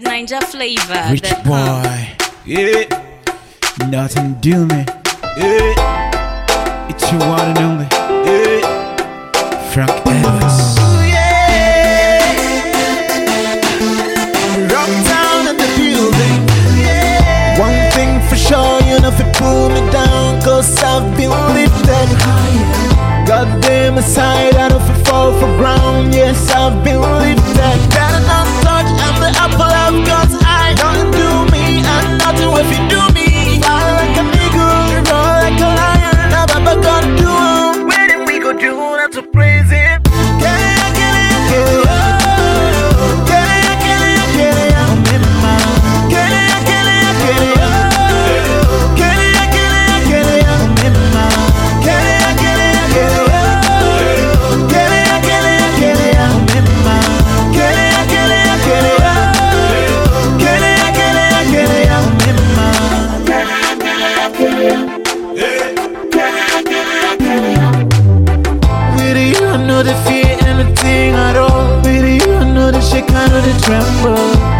Ninja flavor. Rich boy, yeah, nothing do me, yeah. It's your one and only, yeah. Frank Edwards. Yeah. Rock down in the building, yeah. One thing for sure, you know, if you pull me down, 'cause I've been lifted higher. Goddamn aside, I don't feel fall for ground. Yes, I've been lifted. Better not touch, I'm the apple of God's eye. Don't do me, and nothing if you do me. Fly like an eagle, roar like a lion. Now Baba God do 'em. Where did we go do not to praise Him? With you, I know the fear anything at all. With you, I know the shake, I know the tremble.